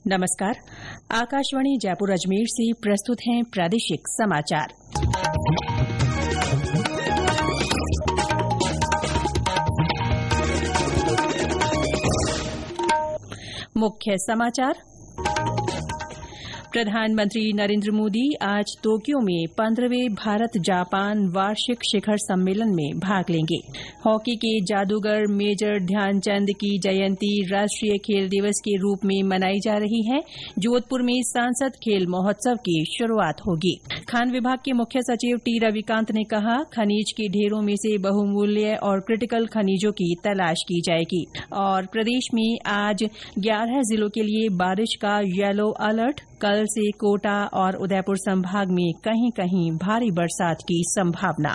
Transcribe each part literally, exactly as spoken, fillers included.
नमस्कार। आकाशवाणी जयपुर अजमेर से प्रस्तुत हैं प्रादेशिक समाचार। मुख्य समाचार। प्रधानमंत्री नरेंद्र मोदी आज तोक्यो में पंद्रहवें भारत जापान वार्षिक शिखर सम्मेलन में भाग लेंगे। हॉकी के जादूगर मेजर ध्यानचंद की जयंती राष्ट्रीय खेल दिवस के रूप में मनाई जा रही है। जोधपुर में सांसद खेल महोत्सव की शुरुआत होगी। खान विभाग के मुख्य सचिव टी रविकांत ने कहा, खनिज के ढेरों में से बहुमूल्य और क्रिटिकल खनिजों की तलाश की जाएगी। और प्रदेश में आज ग्यारह जिलों के लिए बारिश का येलो अलर्ट। कल से कोटा और उदयपुर संभाग में कहीं कहीं भारी बरसात की संभावना।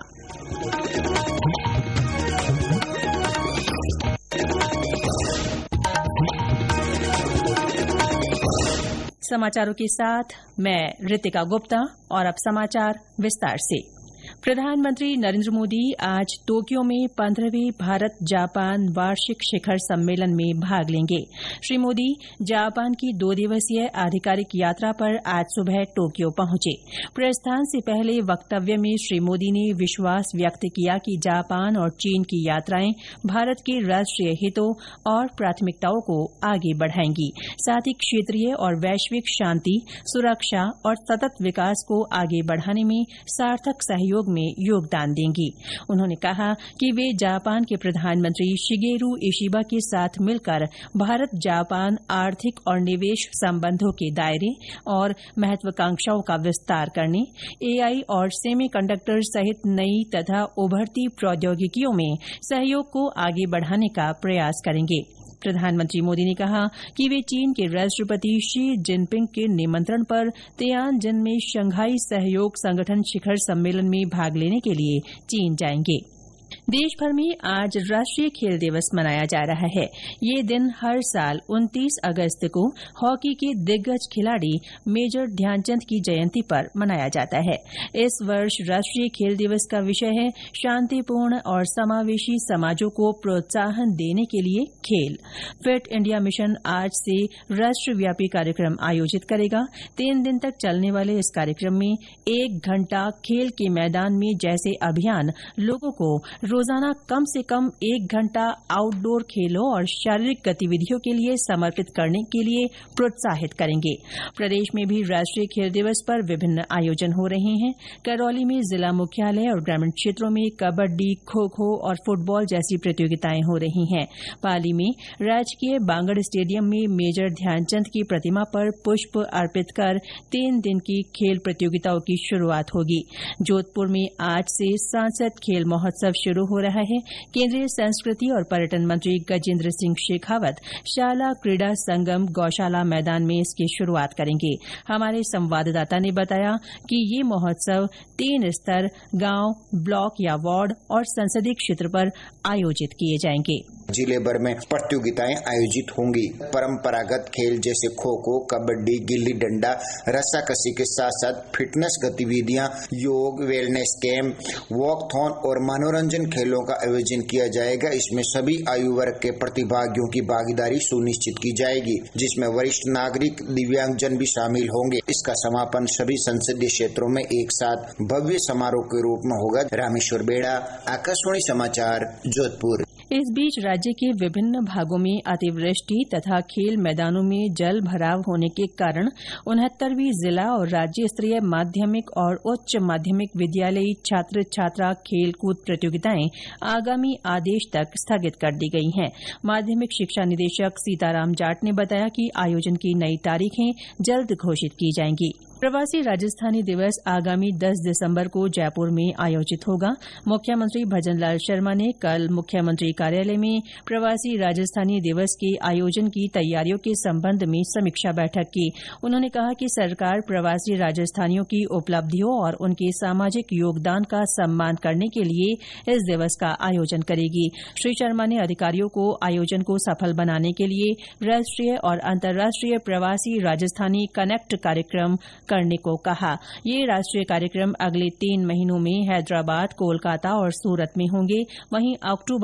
समाचारों के साथ मैं रितिका गुप्ता और अब समाचार विस्तार से। प्रधानमंत्री नरेंद्र मोदी आज तोक्यो में पंद्रहवें भारत जापान वार्षिक शिखर सम्मेलन में भाग लेंगे। श्री मोदी जापान की दो दिवसीय आधिकारिक यात्रा पर आज सुबह टोक्यो पहुंचे। प्रस्थान से पहले वक्तव्य में श्री मोदी ने विश्वास व्यक्त किया कि जापान और चीन की यात्राएं भारत के राष्ट्रीय हितों और प्राथमिकताओं को आगे बढ़ाएंगी, साथ ही क्षेत्रीय और वैश्विक शांति, सुरक्षा और सतत विकास को आगे बढ़ाने में सार्थक सहयोग में योगदान देंगी। उन्होंने कहा कि वे जापान के प्रधानमंत्री शिगेरू इशिबा के साथ मिलकर भारत जापान आर्थिक और निवेश संबंधों के दायरे और महत्वाकांक्षाओं का विस्तार करने, एआई और सेमीकंडक्टर सहित नई तथा उभरती प्रौद्योगिकियों में सहयोग को आगे बढ़ाने का प्रयास करेंगे। प्रधानमंत्री मोदी ने कहा कि वे चीन के राष्ट्रपति शी जिनपिंग के निमंत्रण पर तियानजिन में शंघाई सहयोग संगठन शिखर सम्मेलन में भाग लेने के लिए चीन जाएंगे। देश भर में आज राष्ट्रीय खेल दिवस मनाया जा रहा है। ये दिन हर साल उनतीस अगस्त को हॉकी के दिग्गज खिलाड़ी मेजर ध्यानचंद की जयंती पर मनाया जाता है। इस वर्ष राष्ट्रीय खेल दिवस का विषय है शांतिपूर्ण और समावेशी समाजों को प्रोत्साहन देने के लिए खेल। फिट इंडिया मिशन आज से राष्ट्रव्यापी कार्यक्रम आयोजित करेगा। तीन दिन तक चलने वाले इस कार्यक्रम में एक घंटा खेल के मैदान में जैसे अभियान लोगों को रोजाना कम से कम एक घंटा आउटडोर खेलों और शारीरिक गतिविधियों के लिए समर्पित करने के लिए प्रोत्साहित करेंगे। प्रदेश में भी राष्ट्रीय खेल दिवस पर विभिन्न आयोजन हो रहे हैं। करौली में जिला मुख्यालय और ग्रामीण क्षेत्रों में कबड्डी, खो खो और फुटबॉल जैसी प्रतियोगिताएं हो रही हैं। पाली में राजकीय बांगड़ स्टेडियम में मेजर ध्यानचंद की प्रतिमा पर पुष्प अर्पित कर तीन दिन की खेल प्रतियोगिताओं की शुरुआत होगी। जोधपुर में आज से सांसद खेल महोत्सव शुरू हो रहा है। केंद्रीय संस्कृति और पर्यटन मंत्री गजेंद्र सिंह शेखावत शाला क्रीड़ा संगम गौशाला मैदान में इसकी शुरुआत करेंगे। हमारे संवाददाता ने बताया कि ये महोत्सव तीन स्तर गांव, ब्लॉक या वार्ड और संसदीय क्षेत्र पर आयोजित किए जाएंगे। जिले भर में प्रतियोगिताएं आयोजित होंगी। परंपरागत खेल जैसे खो खो, कबड्डी, गिल्ली डंडा, रस्साकसी के साथ साथ फिटनेस गतिविधियां, योग, वेलनेस कैंप, वॉकथॉन और मनोरंजन खेलों का आयोजन किया जाएगा। इसमें सभी आयु वर्ग के प्रतिभागियों की भागीदारी सुनिश्चित की जाएगी, जिसमें वरिष्ठ नागरिक, दिव्यांगजन भी शामिल होंगे। इसका समापन सभी संसदीय क्षेत्रों में एक साथ भव्य समारोह के रूप में होगा। रामेश्वर बेड़ा, आकाशवाणी समाचार, जोधपुर। इस बीच राज्य के विभिन्न भागों में अतिवृष्टि तथा खेल मैदानों में जल भराव होने के कारण उनहत्तरवीं जिला और राज्य स्तरीय माध्यमिक और उच्च माध्यमिक विद्यालयी छात्र छात्रा खेलकूद प्रतियोगिताएं आगामी आदेश तक स्थगित कर दी गई हैं। माध्यमिक शिक्षा निदेशक सीताराम जाट ने बताया कि आयोजन की नई तारीखें जल्द घोषित की जाएंगी। प्रवासी राजस्थानी दिवस आगामी दस दिसंबर को जयपुर में आयोजित होगा। मुख्यमंत्री भजनलाल शर्मा ने कल मुख्यमंत्री कार्यालय में प्रवासी राजस्थानी दिवस के आयोजन की तैयारियों के संबंध में समीक्षा बैठक की। उन्होंने कहा कि सरकार प्रवासी राजस्थानियों की उपलब्धियों और उनके सामाजिक योगदान का सम्मान करने के लिए इस दिवस का आयोजन करेगी। श्री शर्मा ने अधिकारियों को आयोजन को सफल बनाने के लिए राष्ट्रीय और अंतर्राष्ट्रीय प्रवासी राजस्थानी कनेक्ट कार्यक्रम करने को कहा। ये राष्ट्रीय कार्यक्रम अगले तीन महीनों में हैदराबाद, कोलकाता और सूरत में होंगे। वहीं अक्टूबर में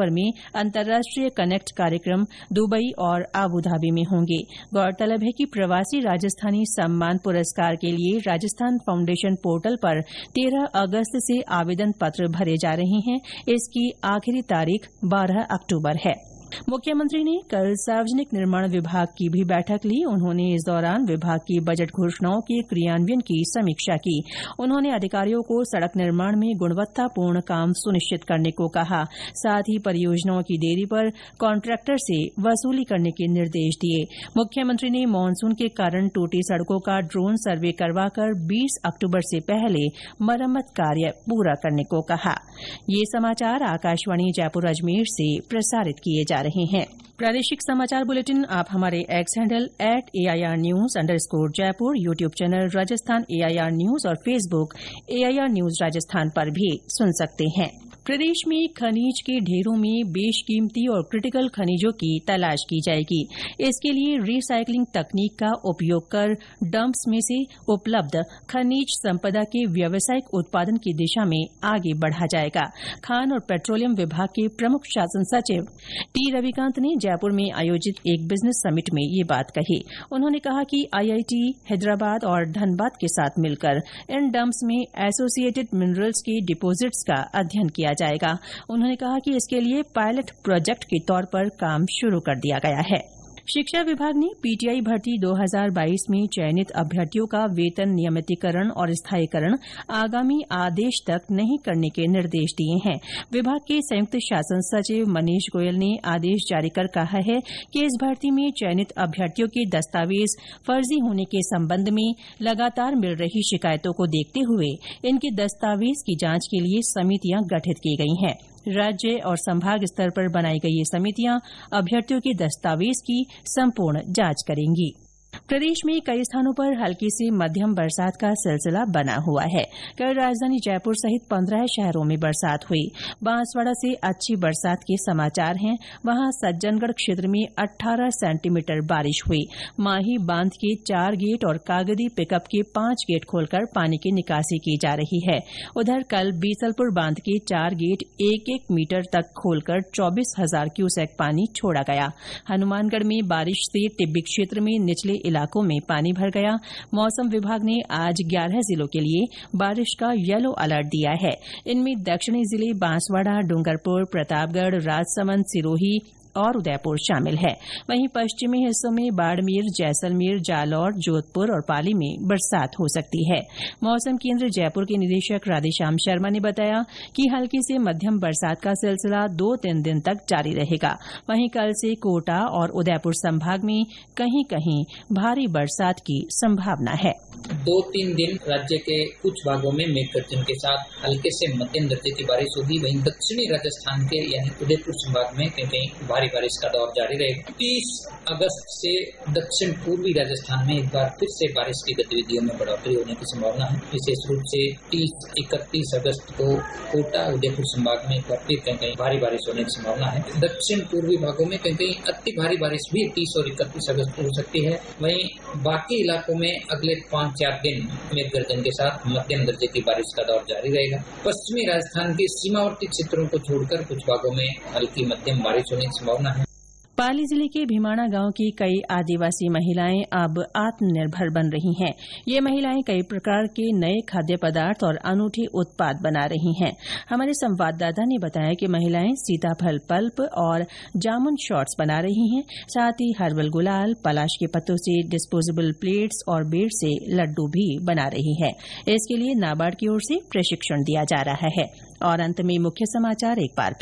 अंतर्राष्ट्रीय कनेक्ट कार्यक्रम दुबई और आबू धाबी में होंगे। गौरतलब है कि प्रवासी राजस्थानी सम्मान पुरस्कार के लिए राजस्थान फाउंडेशन पोर्टल पर तेरह अगस्त से आवेदन पत्र भरे जा रहे हैं। इसकी आखिरी तारीख बारह अक्टूबर है। मुख्यमंत्री ने कल सार्वजनिक निर्माण विभाग की भी बैठक ली। उन्होंने इस दौरान विभाग की बजट घोषणाओं के क्रियान्वयन की समीक्षा की। उन्होंने अधिकारियों को सड़क निर्माण में गुणवत्तापूर्ण काम सुनिश्चित करने को कहा। साथ ही परियोजनाओं की देरी पर कॉन्ट्रैक्टर से वसूली करने के निर्देश दिए। मुख्यमंत्री ने मानसून के कारण टूटी सड़कों का ड्रोन सर्वे करवाकर बीस अक्टूबर से पहले मरम्मत कार्य पूरा करने को कहा। ये समाचार आकाशवाणी जयपुर अजमेर से प्रसारित किए जा रहे हैं। प्रादेशिक समाचार बुलेटिन आप हमारे X handle at AIR news underscore Jaipur, YouTube channel Rajasthan AIR news और फेसबुक एआईआर न्यूज राजस्थान पर भी सुन सकते हैं। प्रदेश में खनिज के ढेरों में बेशकीमती और क्रिटिकल खनिजों की तलाश की जाएगी। इसके लिए रिसाइकलिंग तकनीक का उपयोग कर डंप्स में से उपलब्ध खनिज संपदा के व्यावसायिक उत्पादन की दिशा में आगे बढ़ा जाएगा। खान और पेट्रोलियम विभाग के प्रमुख शासन सचिव टी रविकांत ने जयपुर में आयोजित एक बिजनेस समिट में ये बात कही। उन्होंने कहा कि आईआईटी हैदराबाद और धनबाद के साथ मिलकर इन डंप्स में एसोसिएटेड मिनरल्स के डिपोजिट्स का अध्ययन किया जाएगा। उन्होंने कहा कि इसके लिए पायलट प्रोजेक्ट के तौर पर काम शुरू कर दिया गया है। शिक्षा विभाग ने पीटीआई भर्ती दो हज़ार बाईस में चयनित अभ्यर्थियों का वेतन नियमितीकरण और स्थायीकरण आगामी आदेश तक नहीं करने के निर्देश दिए हैं। विभाग के संयुक्त शासन सचिव मनीष गोयल ने आदेश जारी कर कहा है कि इस भर्ती में चयनित अभ्यर्थियों के दस्तावेज फर्जी होने के संबंध में लगातार मिल रही शिकायतों को देखते हुए इनके दस्तावेज की जांच के लिए समितियां गठित की गई हैं। राज्य और संभाग स्तर पर बनाई गई ये समितियां अभ्यर्थियों के दस्तावेज की संपूर्ण जांच करेंगी। प्रदेश में कई स्थानों पर हल्की से मध्यम बरसात का सिलसिला बना हुआ है। कल राजधानी जयपुर सहित पंद्रह शहरों में बरसात हुई। बांसवाड़ा से अच्छी बरसात के समाचार हैं। वहां सज्जनगढ़ क्षेत्र में अठारह सेंटीमीटर बारिश हुई। माही बांध के चार गेट और कागदी पिकअप के पांच गेट खोलकर पानी की निकासी की जा रही है। उधर कल बीसलपुर बांध के चार गेट एक एक मीटर तक खोलकर चौबीस हजार क्यूसेक पानी छोड़ा गया। हनुमानगढ़ में बारिश से टिब्बी क्षेत्र में निचले इलाकों में पानी भर गया। मौसम विभाग ने आज ग्यारह जिलों के लिए बारिश का येलो अलर्ट दिया है। इनमें दक्षिणी जिले बांसवाड़ा, डूंगरपुर, प्रतापगढ़, राजसमंद, सिरोही और उदयपुर शामिल है। वहीं पश्चिमी हिस्सों में बाड़मेर, जैसलमेर, जालौर, जोधपुर और पाली में बरसात हो सकती है। मौसम केंद्र जयपुर के निदेशक राधेश्याम शर्मा ने बताया कि हल्की से मध्यम बरसात का सिलसिला दो तीन दिन तक जारी रहेगा। वहीं कल से कोटा और उदयपुर संभाग में कहीं कहीं भारी बरसात की संभावना है। दो तीन दिन राज्य के कुछ भागों में मेघ गर्जन के साथ हल्के से मध्यम दर्जे की बारिश होगी। वहीं दक्षिणी राजस्थान के यानी उदयपुर संभाग में कहीं कहीं भारी बारिश का दौर जारी रहेगा। तीस अगस्त से दक्षिण पूर्वी राजस्थान में एक बार फिर से बारिश की गतिविधियों में बढ़ोतरी होने की संभावना है। विशेष रूप से तीस इकतीस अगस्त को कोटा, उदयपुर संभाग में एक बार फिर कहीं कहीं भारी बारिश होने की संभावना है। दक्षिण पूर्वी भागों में कहीं कहीं अति भारी बारिश भी तीस और इकतीस अगस्त को हो सकती है। वहीं बाकी इलाकों में अगले पाँच चार दिन मेघ गर्जन के साथ मध्यम दर्जे की बारिश का दौर जारी रहेगा। पश्चिमी राजस्थान के सीमावर्ती क्षेत्रों को छोड़कर कुछ भागों में हल्की मध्यम बारिश होने की संभावना है। पाली जिले के भीमाणा गांव की कई आदिवासी महिलाएं अब आत्मनिर्भर बन रही हैं। ये महिलाएं कई प्रकार के नए खाद्य पदार्थ और अनूठे उत्पाद बना रही हैं। हमारे संवाददाता ने बताया कि महिलाएं सीताफल पल्प और जामुन शॉट्स बना रही हैं। साथ ही हर्बल गुलाल, पलाश के पत्तों से डिस्पोजेबल प्लेट्स और बेर से लड्डू भी बना रही है। इसके लिए नाबार्ड की ओर से प्रशिक्षण दिया जा रहा है। और अंत में मुख्य समाचार एक बार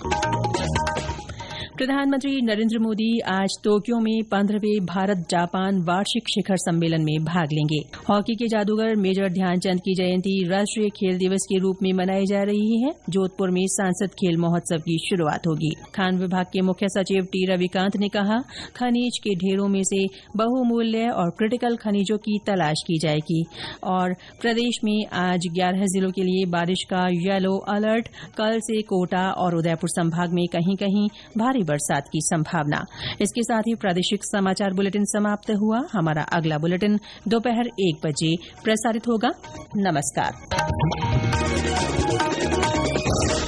फिर। प्रधानमंत्री नरेंद्र मोदी आज तोक्यो में पंद्रहवें भारत जापान वार्षिक शिखर सम्मेलन में भाग लेंगे। हॉकी के जादूगर मेजर ध्यानचंद की जयंती राष्ट्रीय खेल दिवस के रूप में मनाई जा रही है। जोधपुर में सांसद खेल महोत्सव की शुरुआत होगी। खान विभाग के मुख्य सचिव टी रविकांत ने कहा, खनिज के ढेरों में से बहुमूल्य और क्रिटिकल खनिजों की तलाश की जाएगी। और प्रदेश में आज ग्यारह जिलों के लिए बारिश का येलो अलर्ट। कल से कोटा और उदयपुर संभाग में कहीं कहीं भारी बरसात की संभावना। इसके साथ ही प्रादेशिक समाचार बुलेटिन समाप्त हुआ। हमारा अगला बुलेटिन दोपहर एक बजे प्रसारित होगा। नमस्कार।